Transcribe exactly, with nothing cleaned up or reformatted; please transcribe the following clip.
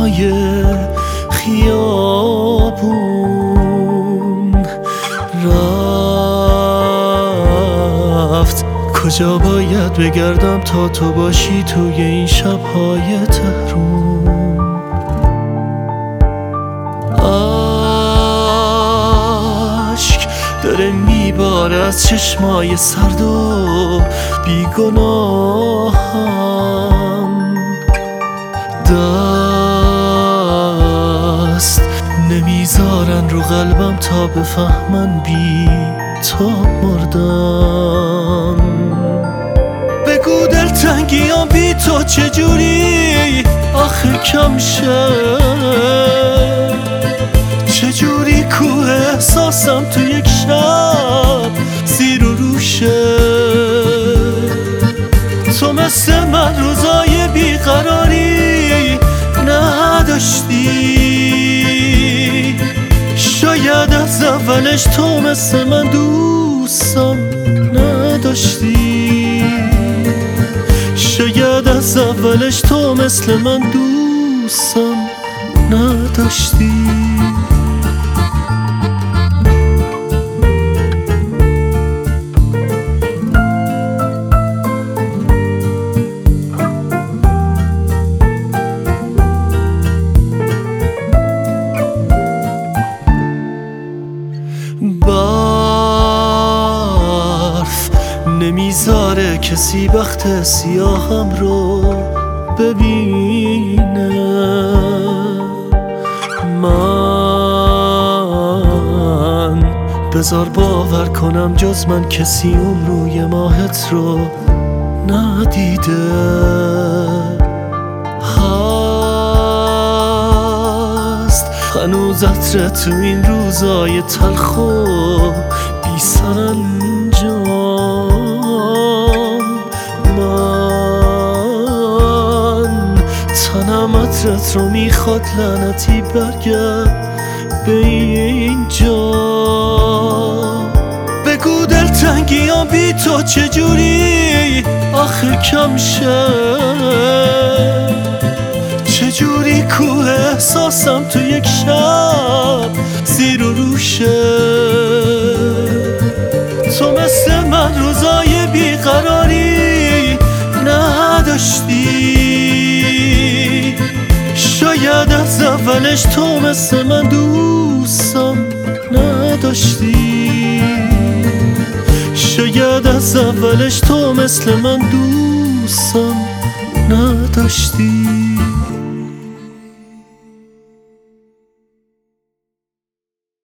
کنارای خیابون رفت. کجا باید بگردم تا تو باشی توی این شب‌های تهرون؟ عشق داره میباره از چشمای سرد و بیگناهم. دست نمیذارن رو قلبم تا بفهمن بی تو مردم. بگو دلتنگیام بی تو چجوری آخه کم شه؟ چجوری کوه احساسم تو یک شب زیر و روشه؟ تو مثل من روزای بیقراری نداشتی، شاید از اولش تو مثل من دوستم نداشتی، شاید از اولش تو مثل من دوستم نداشتی. برف نمیذاره کسی بخت سیاهم رو ببینه. من بذار باور کنم جز من کسی اون روی ماهت رو ندیده. هنوز عطر تو این روزای تلخ و بی سرانجام. من تنم عطرت رو میخواد لعنتی برگرد به اینجا. بگو دلتنگیام بی تو چجوری آخه کم شه؟ چجوری کوه احساسم تو یک شب زیر و روشه؟ تو مثل من روزای بیقراری نداشتی، شاید از اولش تو مثل من دوستم نداشتی، شاید از اولش تو مثل من دوستم نداشتی.